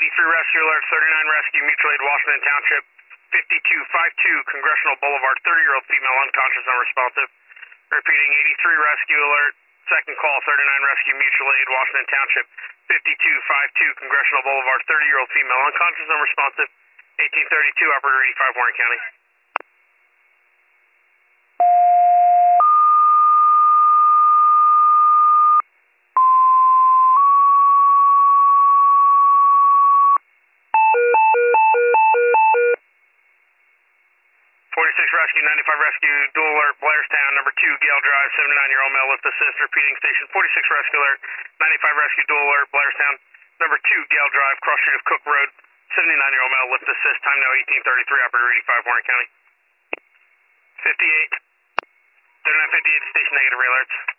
Rescue Alert, 39 Rescue, Mutual Aid, Washington Township, 5252 Congressional Boulevard, 30-year-old female unconscious, unresponsive. Repeating, 83 Rescue Alert, second call, 39 Rescue, Mutual Aid, Washington Township, 5252 Congressional Boulevard, 30-year-old female unconscious, unresponsive. 1832, Operator 85, Warren County. 46 Rescue, 95 Rescue, dual alert, Blairstown, number 2, Gale Drive, 79-year-old male, lift assist, repeating station 46 Rescue Alert, 95 Rescue, dual alert, Blairstown, number 2, Gale Drive, cross street of Cook Road, 79-year-old male, lift assist, time now 1833, Operator 85, Warren County. 58, 3958, station negative, ray alerts.